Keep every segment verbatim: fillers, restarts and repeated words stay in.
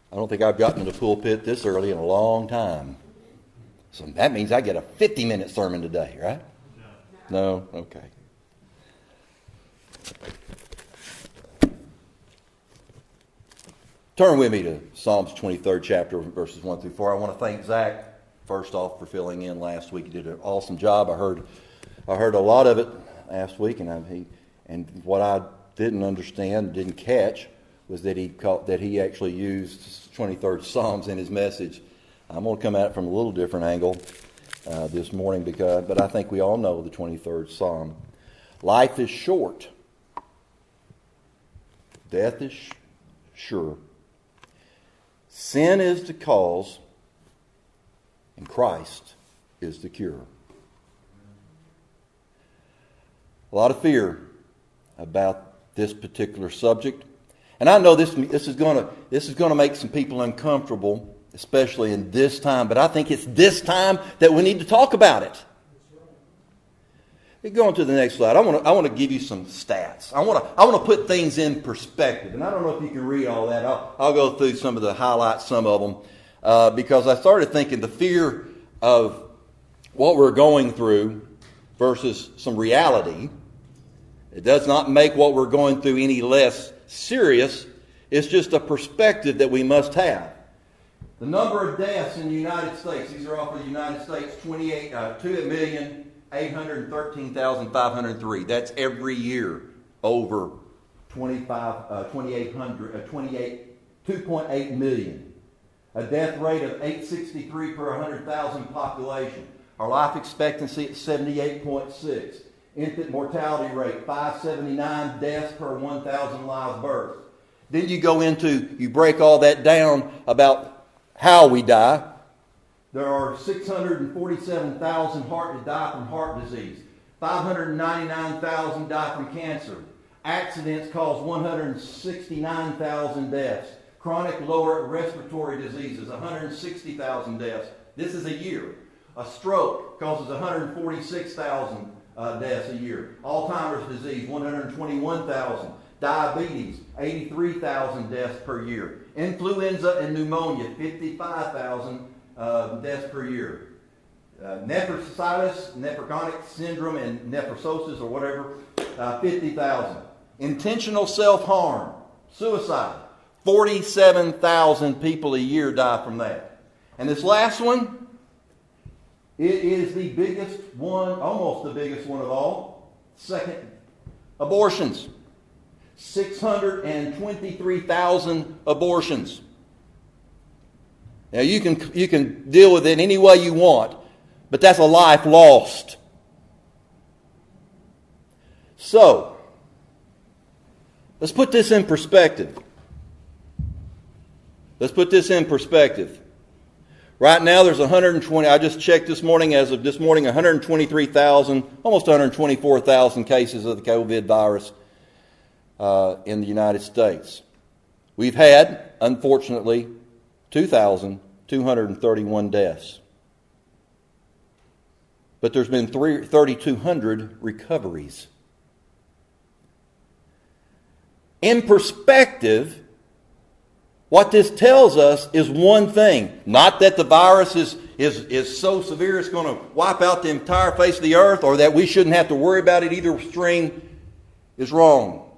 I don't think I've gotten to the pulpit this early in a long time. So that means I get a fifty-minute sermon today, right? No? No? Okay. Turn with me to Psalms twenty-third chapter, verses one through four. I want to thank Zach, first off, for filling in last week. He did an awesome job. I heard I heard a lot of it last week, and I, he and what I didn't understand, didn't catch, was that he called, that he actually used twenty-third Psalms in his message. I'm going to come at it from a little different angle uh, this morning, because but I think we all know the twenty-third Psalm. Life is short. Death is sh- sure. Sin is the cause, and Christ is the cure. A lot of fear about this particular subject. And I know this this is going to this is going to make some people uncomfortable, especially in this time. But I think it's this time that we need to talk about it. Going to the next slide, I want to I want to give you some stats. I want to I want to put things in perspective, and I don't know if you can read all that. I'll I'll go through some of the highlights, some of them, uh, because I started thinking the fear of what we're going through versus some reality. It does not make what we're going through any less serious. It's just a perspective that we must have. The number of deaths in the United States, these are all for the United States, twenty-eight, uh, two million eight hundred thirteen thousand five hundred three. That's every year over twenty-five, uh, twenty-eight hundred, uh, twenty-eight, two point eight million. A death rate of eight sixty-three per one hundred thousand population. Our life expectancy at seventy-eight point six. Infant mortality rate, five seventy-nine deaths per one thousand live births. Then you go into, you break all that down about how we die. There are six hundred forty-seven thousand heart that die from heart disease. five hundred ninety-nine thousand die from cancer. Accidents cause one hundred sixty-nine thousand deaths. Chronic lower respiratory diseases, one hundred sixty thousand deaths. This is a year. A stroke causes one hundred forty-six thousand uh, deaths a year. Alzheimer's disease, one hundred twenty-one thousand. Diabetes, eighty-three thousand deaths per year. Influenza and pneumonia, fifty-five thousand uh, deaths per year. Uh, nephritis, nephrogonic syndrome, and nephrosis, or whatever, uh, fifty thousand. Intentional self-harm, suicide, forty-seven thousand people a year die from that. And this last one, it is the biggest one, almost the biggest one of all. Second, abortions. six hundred twenty-three thousand abortions. Now you can you can deal with it any way you want, but that's a life lost. So, let's put this in perspective. Let's put this in perspective. Right now there's one hundred twenty, I just checked this morning, as of this morning, one hundred twenty-three thousand, almost one hundred twenty-four thousand cases of the COVID virus uh, in the United States. We've had, unfortunately, two thousand two hundred thirty-one deaths. But there's been three thousand two hundred recoveries. In perspective, what this tells us is one thing. Not that the virus is, is, is so severe it's going to wipe out the entire face of the earth, or that we shouldn't have to worry about it. Either string is wrong.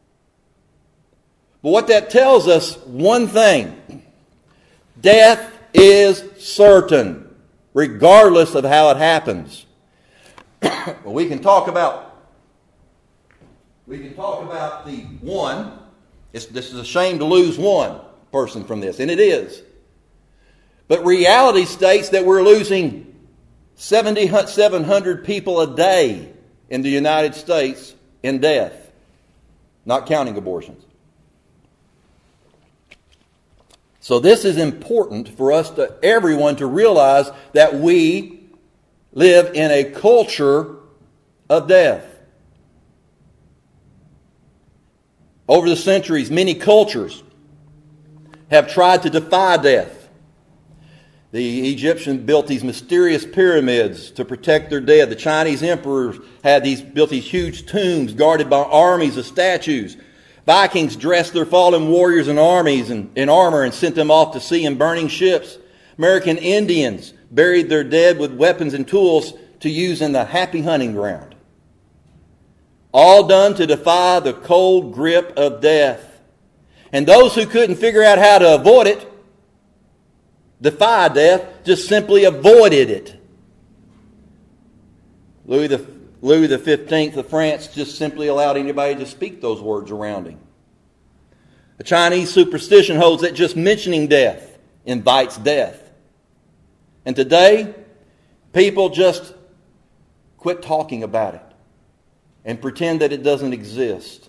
But what that tells us, one thing. Death is certain, regardless of how it happens. Well, we can talk about we can talk about the one. It's, this is a shame to lose one person from this, and it is. But reality states that we're losing seven hundred people a day in the United States in death, not counting abortions. So this is important for us to everyone to realize that we live in a culture of death. Over the centuries, many cultures have tried to defy death. The Egyptians built these mysterious pyramids to protect their dead. The Chinese emperors had these built these huge tombs guarded by armies of statues. Vikings dressed their fallen warriors in armies and in armor and sent them off to sea in burning ships. American Indians buried their dead with weapons and tools to use in the happy hunting ground. All done to defy the cold grip of death. And those who couldn't figure out how to avoid it, defy death, just simply avoided it. Louis the, Louis the fifteenth of France just simply allowed anybody to speak those words around him. A Chinese superstition holds that just mentioning death invites death. And today, people just quit talking about it and pretend that it doesn't exist.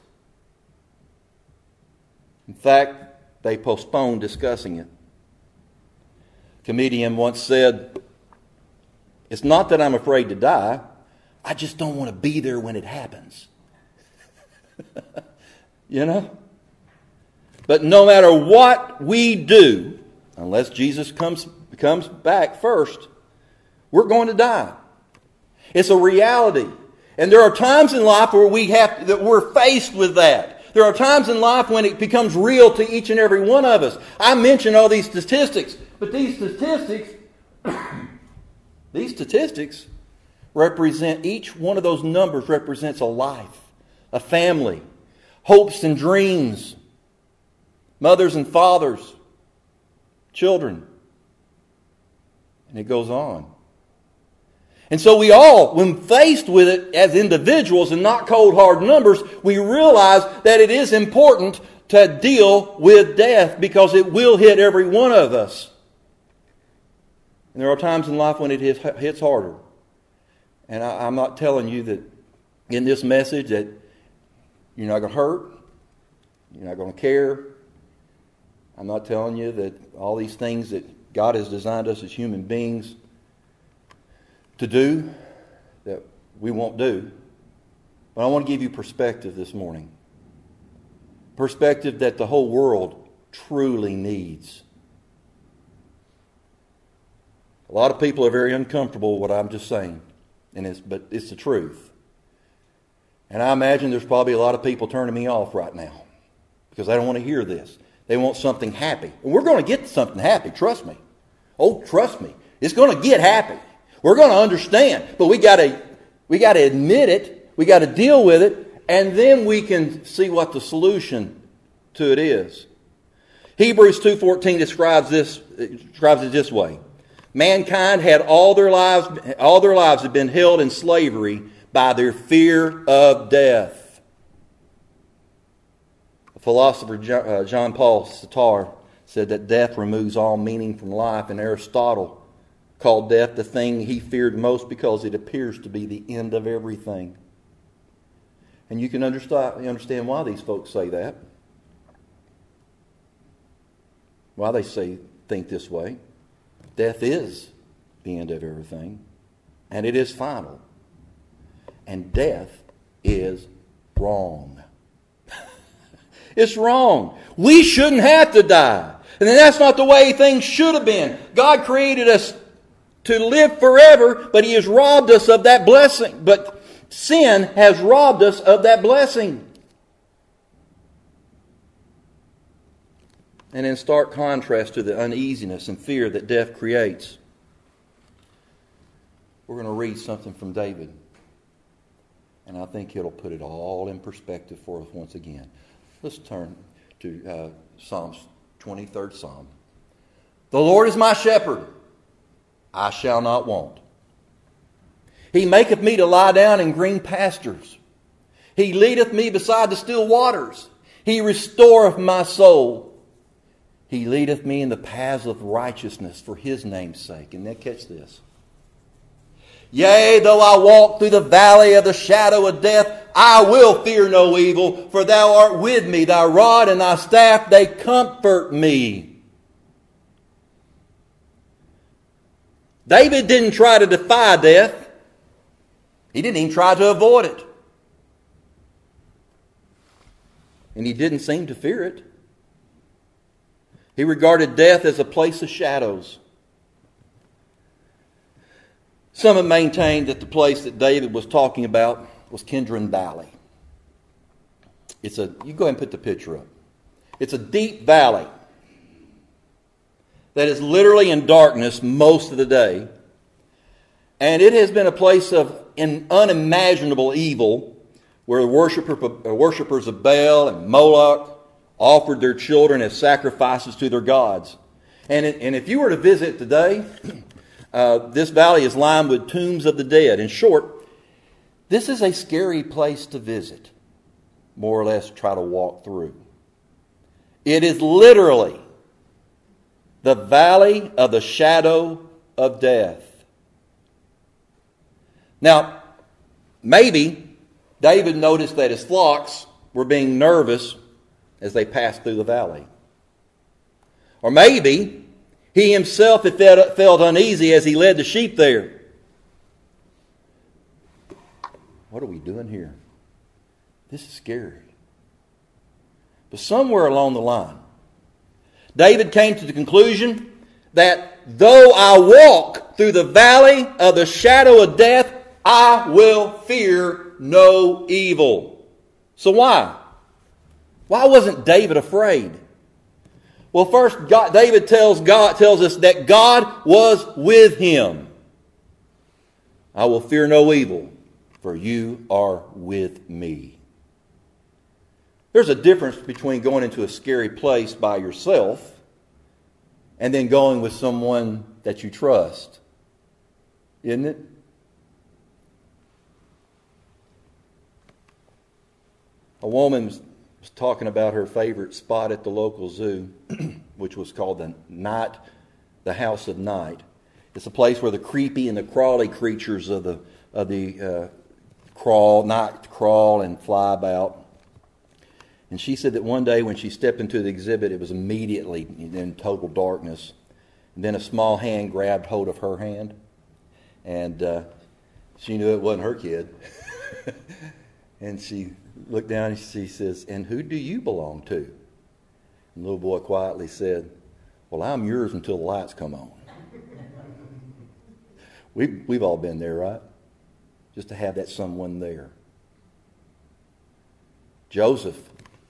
In fact, they postpone discussing it. A comedian once said, "It's not that I'm afraid to die, I just don't want to be there when it happens." You know? But no matter what we do, unless Jesus comes, comes back first, we're going to die. It's a reality. And there are times in life where we have that we're faced with that. There are times in life when it becomes real to each and every one of us. I mention all these statistics, but these statistics, these statistics represent, each one of those numbers represents a life, a family, hopes and dreams, mothers and fathers, children. And it goes on. And so we all, when faced with it as individuals and not cold hard numbers, we realize that it is important to deal with death because it will hit every one of us. And there are times in life when it hits, hits harder. And I, I'm not telling you that in this message that you're not going to hurt, you're not going to care. I'm not telling you that all these things that God has designed us as human beings to do, that we won't do. But I want to give you perspective this morning. Perspective that the whole world truly needs. A lot of people are very uncomfortable with what I'm just saying, and it's, but it's the truth. And I imagine there's probably a lot of people turning me off right now because they don't want to hear this. They want something happy. And we're going to get something happy, trust me. Oh, trust me. It's going to get happy. We're going to understand, but we got to we got to admit it, we got to deal with it, and then we can see what the solution to it is. Hebrews two fourteen describes this describes it this way: mankind had all their lives all their lives had been held in slavery by their fear of death. The philosopher John Paul Sartre said that death removes all meaning from life, and Aristotle called death the thing he feared most because it appears to be the end of everything. And you can understand why these folks say that. Why they say think this way. Death is the end of everything, and it is final. And death is wrong. It's wrong. We shouldn't have to die. And that's not the way things should have been. God created us to live forever, but He has robbed us of that blessing. But sin has robbed us of that blessing. And in stark contrast to the uneasiness and fear that death creates, we're going to read something from David. And I think it'll put it all in perspective for us once again. Let's turn to uh, Psalms, twenty-third Psalm. The Lord is my shepherd, I shall not want. He maketh me to lie down in green pastures. He leadeth me beside the still waters. He restoreth my soul. He leadeth me in the paths of righteousness for His name's sake. And then catch this. Yea, though I walk through the valley of the shadow of death, I will fear no evil, for Thou art with me. Thy rod and Thy staff, they comfort me. David didn't try to defy death. He didn't even try to avoid it. And he didn't seem to fear it. He regarded death as a place of shadows. Some have maintained that the place that David was talking about was Kidron Valley. It's a, you go ahead and put the picture up. It's a deep valley that is literally in darkness most of the day. And it has been a place of an unimaginable evil where the worshiper, worshippers of Baal and Moloch offered their children as sacrifices to their gods. And, it, and if you were to visit today, uh, this valley is lined with tombs of the dead. In short, this is a scary place to visit, more or less try to walk through. It is literally the valley of the shadow of death. Now, maybe David noticed that his flocks were being nervous as they passed through the valley. Or maybe he himself had felt uneasy as he led the sheep there. What are we doing here? This is scary. But somewhere along the line, David came to the conclusion that though I walk through the valley of the shadow of death, I will fear no evil. So why? Why wasn't David afraid? Well, first, God, David tells God tells us that God was with him. I will fear no evil, for you are with me. There's a difference between going into a scary place by yourself and then going with someone that you trust. Isn't it? A woman was talking about her favorite spot at the local zoo, which was called the Night, the House of Night. It's a place where the creepy and the crawly creatures of the of the uh, crawl, night crawl and fly about. And she said that one day when she stepped into the exhibit, it was immediately in total darkness. And then a small hand grabbed hold of her hand, and uh, she knew it wasn't her kid. And she looked down and she says, "And who do you belong to?" And the little boy quietly said, "Well, I'm yours until the lights come on." We've, we've all been there, right? Just to have that someone there. Joseph,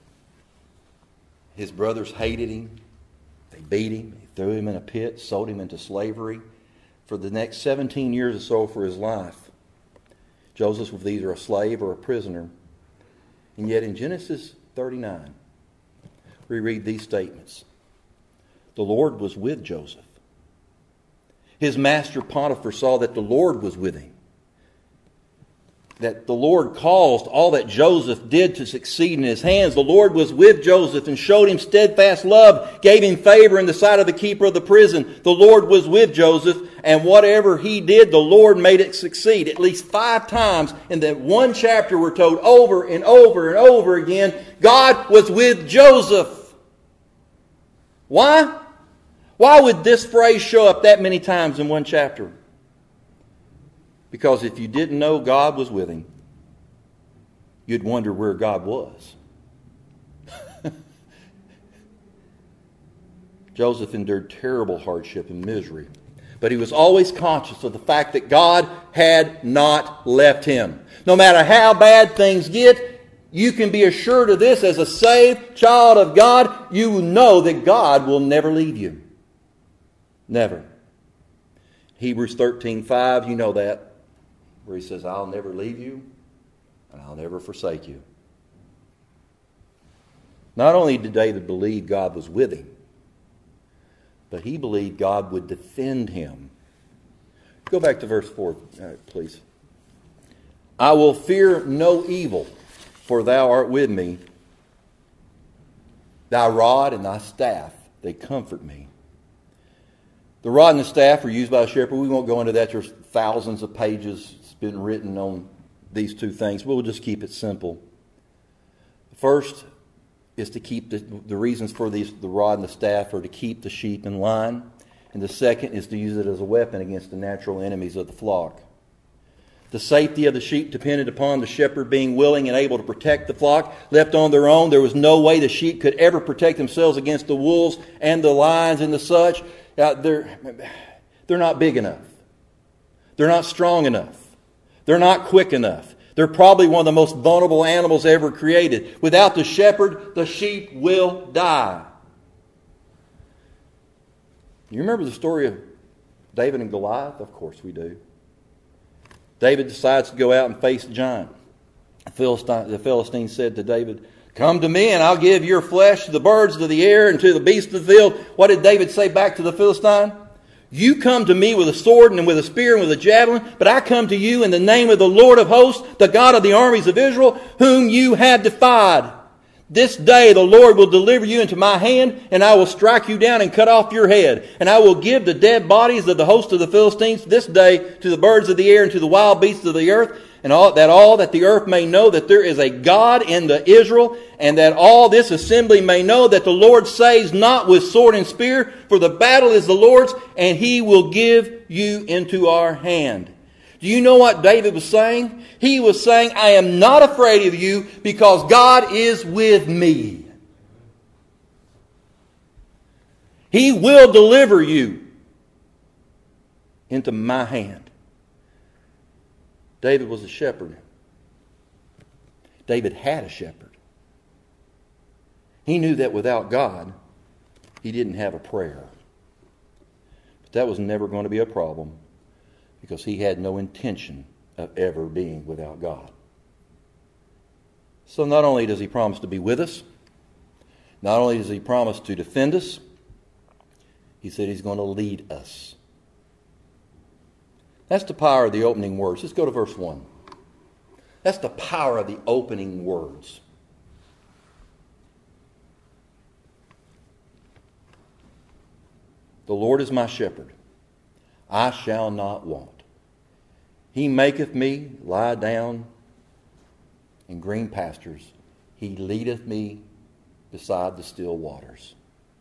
his brothers hated him. They beat him. They threw him in a pit, sold him into slavery for the next seventeen years or so for his life. Joseph was either a slave or a prisoner. And yet in Genesis thirty-nine, we read these statements. The Lord was with Joseph. His master Potiphar saw that the Lord was with him. That the Lord caused all that Joseph did to succeed in his hands. The Lord was with Joseph and showed him steadfast love, gave him favor in the sight of the keeper of the prison. The Lord was with Joseph, and whatever he did, the Lord made it succeed. At least five times in that one chapter we're told over and over and over again, God was with Joseph. Why? Why would this phrase show up that many times in one chapter? Because if you didn't know God was with him, you'd wonder where God was. Joseph endured terrible hardship and misery, but he was always conscious of the fact that God had not left him. No matter how bad things get, you can be assured of this as a saved child of God. You know that God will never leave you. Never. Hebrews thirteen five, you know that, where he says, I'll never leave you and I'll never forsake you. Not only did David believe God was with him, but he believed God would defend him. Go back to verse four, uh, please. I will fear no evil, for thou art with me. Thy rod and thy staff, they comfort me. The rod and the staff are used by a shepherd. We won't go into that. There's thousands of pages been written on these two things. We'll just keep it simple. First is to keep the, the reasons for these, the rod and the staff are to keep the sheep in line. And the second is to use it as a weapon against the natural enemies of the flock. The safety of the sheep depended upon the shepherd being willing and able to protect the flock. Left on their own, there was no way the sheep could ever protect themselves against the wolves and the lions and the such. Uh, they're, they're not big enough. They're not strong enough. They're not quick enough. They're probably one of the most vulnerable animals ever created. Without the shepherd, the sheep will die. You remember the story of David and Goliath? Of course we do. David decides to go out and face the giant. The Philistine, the Philistine said to David, "Come to me and I'll give your flesh to the birds of the air and to the beasts of the field." What did David say back to the Philistine? "You come to me with a sword and with a spear and with a javelin, but I come to you in the name of the Lord of hosts, the God of the armies of Israel, whom you have defied. This day the Lord will deliver you into my hand, and I will strike you down and cut off your head. And I will give the dead bodies of the host of the Philistines this day to the birds of the air and to the wild beasts of the earth, and all that all that the earth may know that there is a God in the Israel, and that all this assembly may know that the Lord saves not with sword and spear, for the battle is the Lord's, and he will give you into our hand." Do you know what David was saying? He was saying, I am not afraid of you because God is with me. He will deliver you into my hand. David was a shepherd. David had a shepherd. He knew that without God, he didn't have a prayer. But that was never going to be a problem, because he had no intention of ever being without God. So not only does he promise to be with us, not only does he promise to defend us, he said he's going to lead us. That's the power of the opening words. Let's go to verse one. That's the power of the opening words. The Lord is my shepherd. I shall not want. He maketh me lie down in green pastures. He leadeth me beside the still waters.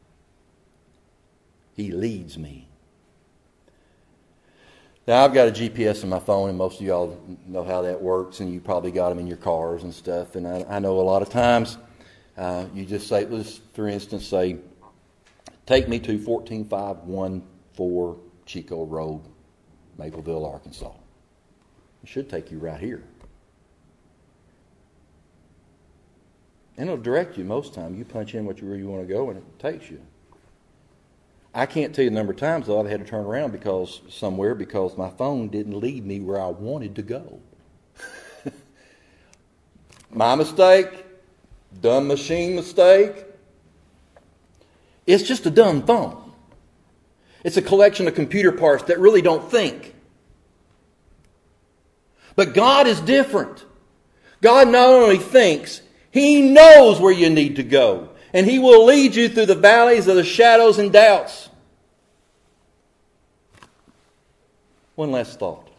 He leads me. Now, I've got a G P S in my phone, and most of y'all know how that works, and you probably got them in your cars and stuff. And I, I know a lot of times uh, you just say, let's, for instance, say, take me to fourteen five one four Chico Road, Mapleville, Arkansas. It should take you right here. And it'll direct you most of the time. You punch in what you really want to go, and it takes you. I can't tell you the number of times, though, I've had to turn around because somewhere because my phone didn't lead me where I wanted to go. My mistake. Dumb machine mistake. It's just a dumb phone. It's a collection of computer parts that really don't think. But God is different. God not only thinks, He knows where you need to go. And He will lead you through the valleys of the shadows and doubts. One last thought.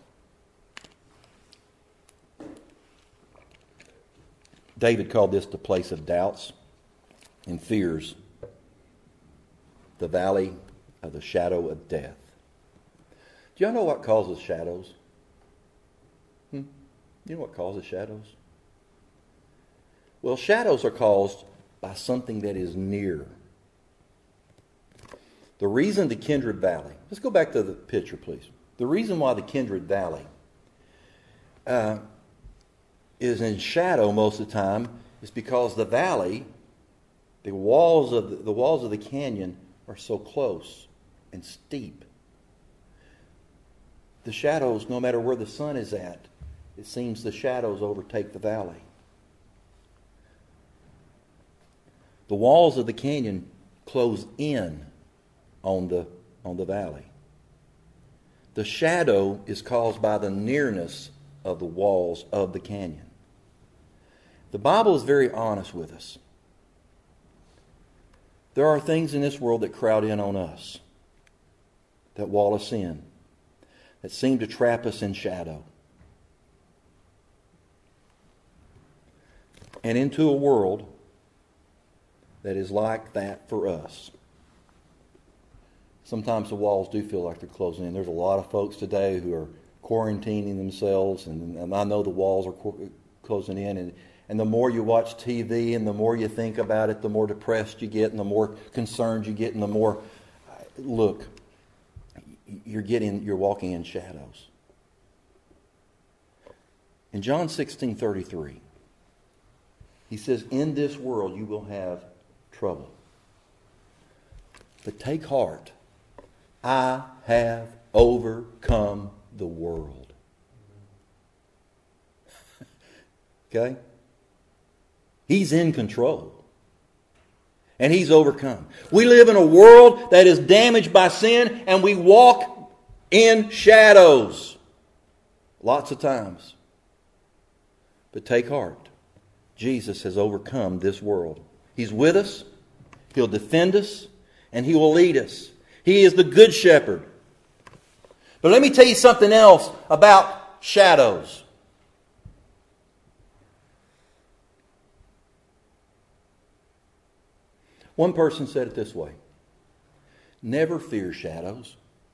David called this the place of doubts and fears. The valley of the shadow of death. Do y'all know what causes shadows? Hmm? You know what causes shadows? Well, shadows are caused by something that is near. The reason the Kindred Valley, let's go back to the picture, please. The reason why the Kindred Valley uh, is in shadow most of the time is because the valley, the walls of the, the walls of the canyon are so close and steep. The shadows, no matter where the sun is at, it seems the shadows overtake the valley. The walls of the canyon close in on the, on the valley. The shadow is caused by the nearness of the walls of the canyon. The Bible is very honest with us. There are things in this world that crowd in on us, that wall us in, that seem to trap us in shadow. And into a world that is like that for us. Sometimes the walls do feel like they're closing in. There's a lot of folks today who are quarantining themselves, and, and I know the walls are co- closing in. And, and the more you watch T V and the more you think about it, the more depressed you get and the more concerned you get and the more, look, you're getting, you're walking in shadows. In John sixteen thirty-three, he says, in this world you will have trouble. But take heart, I have overcome the world. Okay? He's in control. And He's overcome. We live in a world that is damaged by sin, and we walk in shadows. Lots of times. But take heart. Jesus has overcome this world. He's with us. He'll defend us. And He will lead us. He is the good shepherd. But let me tell you something else about shadows. One person said it this way: never fear shadows.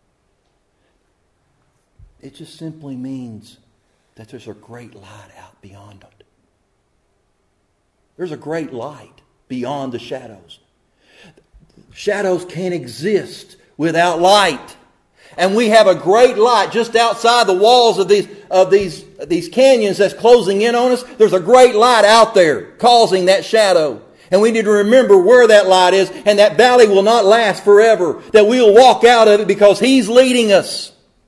It just simply means that there's a great light out beyond it. There's a great light beyond the shadows. Shadows can't exist without light. And we have a great light just outside the walls of these, of these, these canyons that's closing in on us. There's a great light out there causing that shadow. And we need to remember where that light is, and that valley will not last forever. That we'll walk out of it because He's leading us.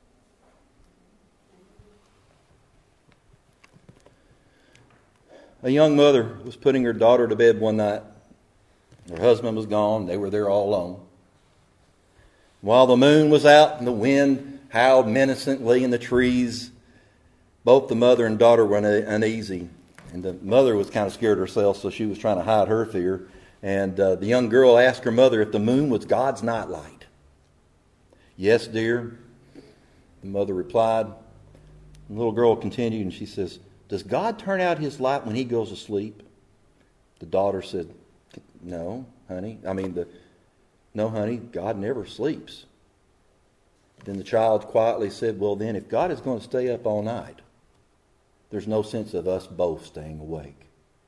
A young mother was putting her daughter to bed one night. Her husband was gone. They were there all alone. While the moon was out and the wind howled menacingly in the trees, both the mother and daughter were uneasy. And the mother was kind of scared herself, so she was trying to hide her fear. And uh, the young girl asked her mother if the moon was God's nightlight. Yes, dear, the mother replied. The little girl continued, and she says, does God turn out His light when He goes to sleep? The daughter said, no, honey. I mean, the no, honey, God never sleeps. Then the child quietly said, well, then, if God is going to stay up all night, there's no sense of us both staying awake.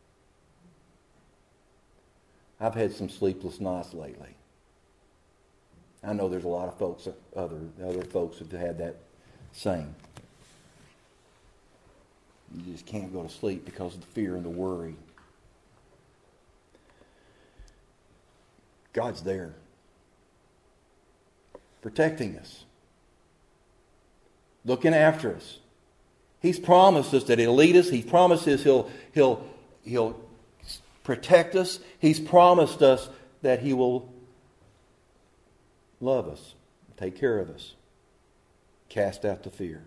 I've had some sleepless nights lately. I know there's a lot of folks, other other folks who've had that same. You just can't go to sleep because of the fear and the worry. God's there, protecting us, looking after us. He's promised us that He'll lead us. He promises He'll, He'll, He'll protect us. He's promised us that He will love us, take care of us, cast out the fear.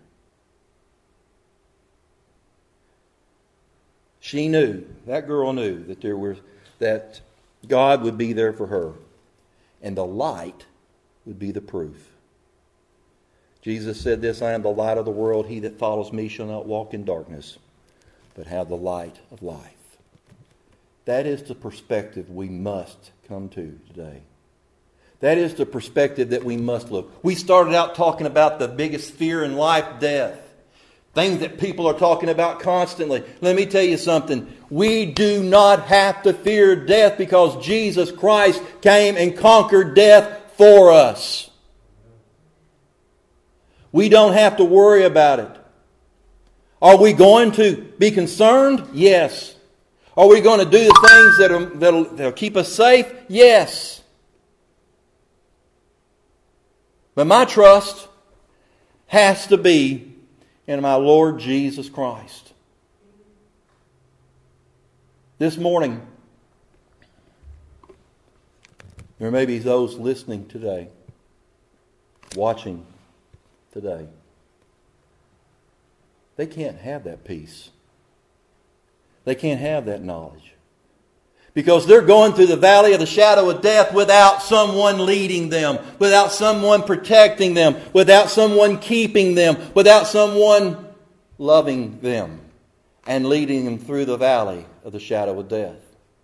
She knew, that girl knew that there were, that God would be there for her, and the light would be the proof. Jesus said this, I am the light of the world. He that follows me shall not walk in darkness, but have the light of life. That is the perspective we must come to today. That is the perspective that we must look. We started out talking about the biggest fear in life, death. Things that people are talking about constantly. Let me tell you something. We do not have to fear death because Jesus Christ came and conquered death for us. We don't have to worry about it. Are we going to be concerned? Yes. Are we going to do the things that are, that'll, that'll keep us safe? Yes. But my trust has to be in my Lord Jesus Christ. This morning, there may be those listening today, watching today. They can't have that peace. They can't have that knowledge. Because they're going through the valley of the shadow of death without someone leading them, without someone protecting them, without someone keeping them, without someone loving them and leading them through the valley of the shadow of death.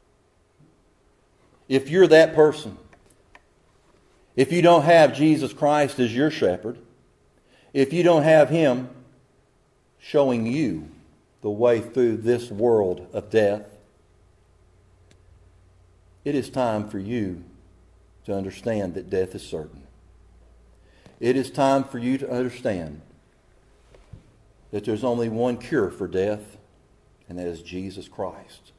If you're that person, if you don't have Jesus Christ as your shepherd, if you don't have Him showing you the way through this world of death, it is time for you to understand that death is certain. It is time for you to understand that there's only one cure for death, and that is Jesus Christ.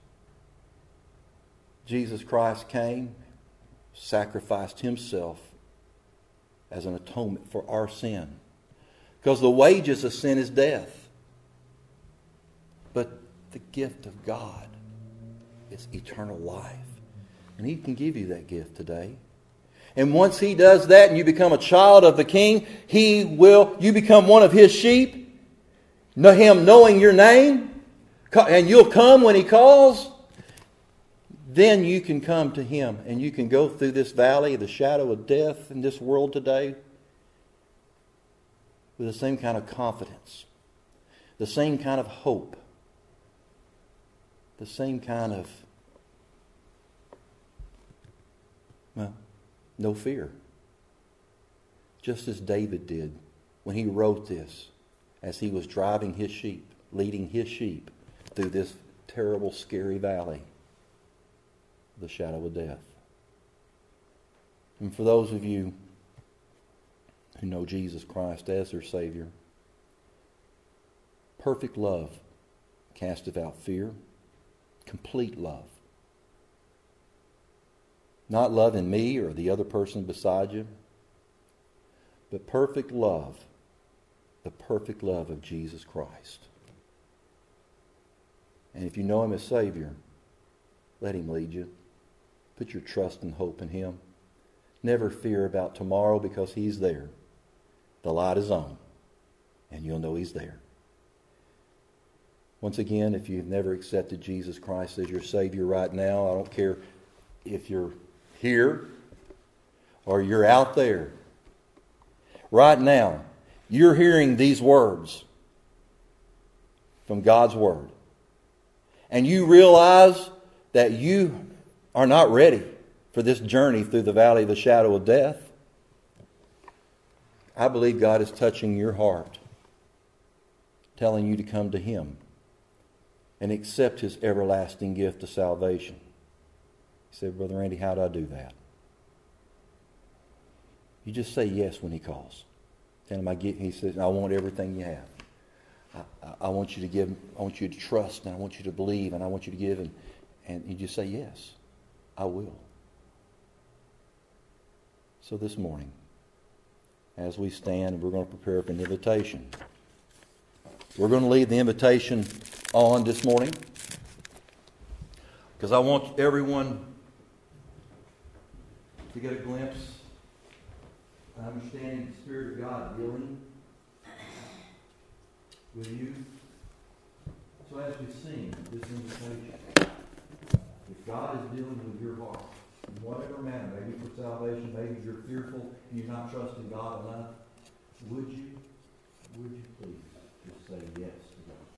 Jesus Christ came, sacrificed himself as an atonement for our sin. Because the wages of sin is death. But the gift of God is eternal life. And He can give you that gift today. And once He does that and you become a child of the King, He will, you become one of His sheep. Know Him knowing your name, and you'll come when He calls. Then you can come to Him and you can go through this valley of the shadow of death in this world today with the same kind of confidence, the same kind of hope, the same kind of, well, no fear. Just as David did when he wrote this as he was driving his sheep, leading his sheep through this terrible, scary valley, the shadow of death. And for those of you who know Jesus Christ as their Savior, perfect love casteth out fear, complete love. Not love in me or the other person beside you, but perfect love, the perfect love of Jesus Christ. And if you know Him as Savior, let Him lead you. Put your trust and hope in Him. Never fear about tomorrow because He's there. The light is on, and you'll know He's there. Once again, if you've never accepted Jesus Christ as your Savior right now, I don't care if you're here or you're out there. Right now, you're hearing these words from God's Word. And you realize that you are not ready for this journey through the valley of the shadow of death. I believe God is touching your heart, telling you to come to Him and accept His everlasting gift of salvation. He said, Brother Randy, how do I do that? You just say yes when He calls. Tell Him, I get, He says, I want everything you have. I, I, I want you to give, I want you to trust, and I want you to believe, and I want you to give, and, and you just say yes, I will. So this morning, as we stand, we're going to prepare for an invitation. We're going to leave the invitation on this morning because I want everyone to get a glimpse, an understanding of the Spirit of God dealing with you. So as we sing this invitation, if God is dealing with your heart, in whatever manner, maybe for salvation, maybe you're fearful and you're not trusting God enough, would you